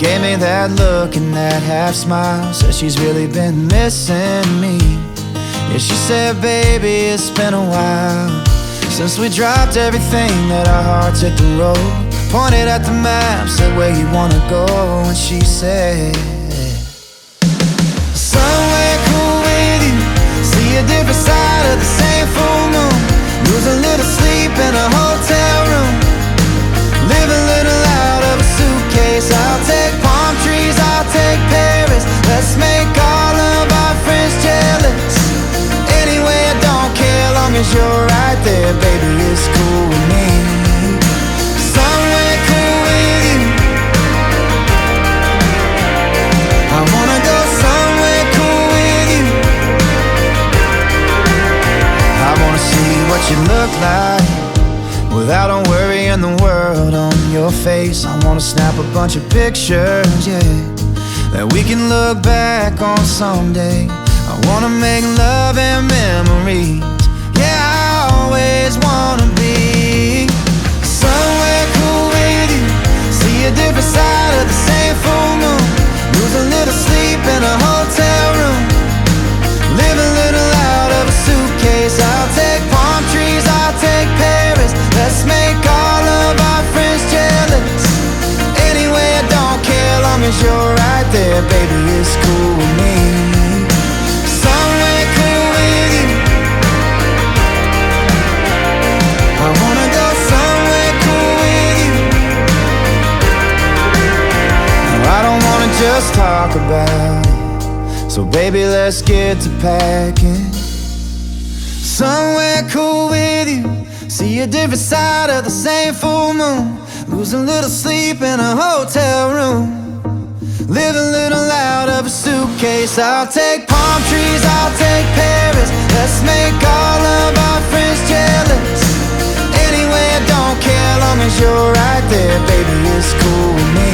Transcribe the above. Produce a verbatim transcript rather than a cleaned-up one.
gave me that look and that half smile. Said she's really been missing me. Yeah, she said, baby, it's been a while since we dropped everything that our hearts hit the road. Pointed at the map, said, where you wanna go? And she said, somewhere cool with you. See a different side of the same full moon. Lose a little sleep in a hotel room. Live a little out of a suitcase. I'll take palm trees, I'll take Paris. Let's make all of our friends jealous. Anyway, I don't care, long as you're right there, baby, it's cool with me. Somewhere cool with you. I wanna go somewhere cool with you. I wanna see what you look like without a worry in the world on your face. I wanna snap a bunch of pictures, yeah, that we can look back on someday. I wanna make love and memories. Yeah, I always wanna be somewhere cool with you. See a different side of the same full moon. Lose a little sleep in a hotel room. Live a little out of a suitcase. I'll take palm trees, I'll take Paris. Let's make all of our friends jealous. Anyway, I don't care, long as you're right there, baby, it's cool with me. Somewhere cool with you. I wanna go somewhere cool with you. No, I don't wanna just talk about it, so baby, let's get to packing. Somewhere cool with you. See a different side of the same full moon. Lose a little sleep in a hotel room. Live a little out of a suitcase. I'll take palm trees, I'll take Paris. Let's make all of our friends jealous. Anyway, I don't care, long as you're right there, baby, it's cool with me.